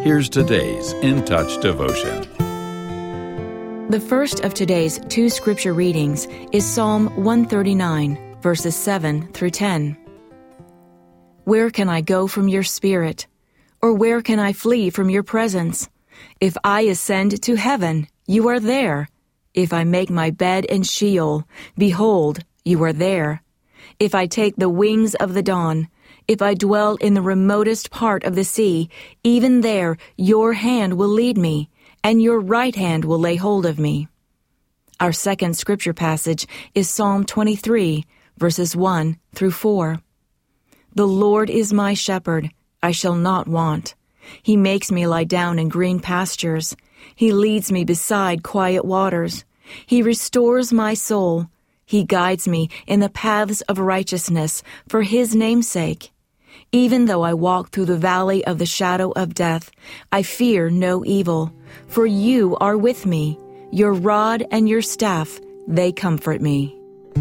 Here's today's In Touch devotion. The first of today's 2 scripture readings is Psalm 139, verses 7 through 10. Where can I go from your spirit? Or where can I flee from your presence? If I ascend to heaven, you are there. If I make my bed in Sheol, behold, you are there. If I take the wings of the dawn, if I dwell in the remotest part of the sea, even there your hand will lead me, and your right hand will lay hold of me. Our second scripture passage is Psalm 23, verses 1 through 4. The Lord is my shepherd, I shall not want. He makes me lie down in green pastures. He leads me beside quiet waters. He restores my soul. He guides me in the paths of righteousness for his name's sake. Even though I walk through the valley of the shadow of death, I fear no evil, for you are with me. Your rod and your staff, they comfort me.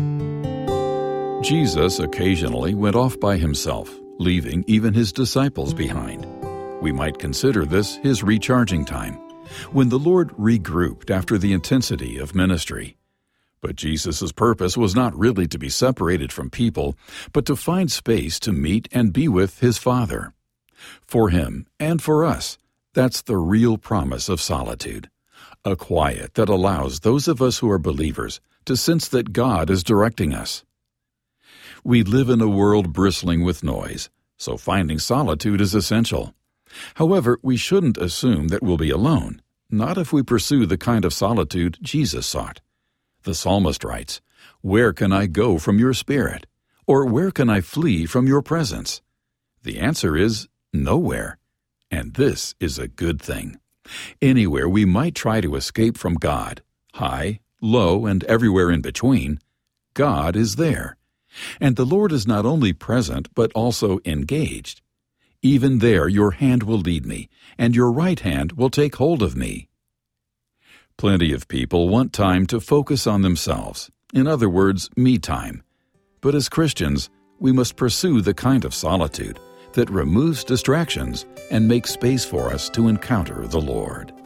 Jesus occasionally went off by himself, leaving even his disciples behind. We might consider this his recharging time, when the Lord regrouped after the intensity of ministry. But Jesus' purpose was not really to be separated from people, but to find space to meet and be with his Father. For him and for us, that's the real promise of solitude, a quiet that allows those of us who are believers to sense that God is directing us. We live in a world bristling with noise, so finding solitude is essential. However, we shouldn't assume that we'll be alone, not if we pursue the kind of solitude Jesus sought. The psalmist writes, "Where can I go from your spirit? Or where can I flee from your presence?" The answer is nowhere. And this is a good thing. Anywhere we might try to escape from God, high, low, and everywhere in between, God is there. And the Lord is not only present, but also engaged. Even there your hand will lead me, and your right hand will take hold of me. Plenty of people want time to focus on themselves, in other words, me time. But as Christians, we must pursue the kind of solitude that removes distractions and makes space for us to encounter the Lord.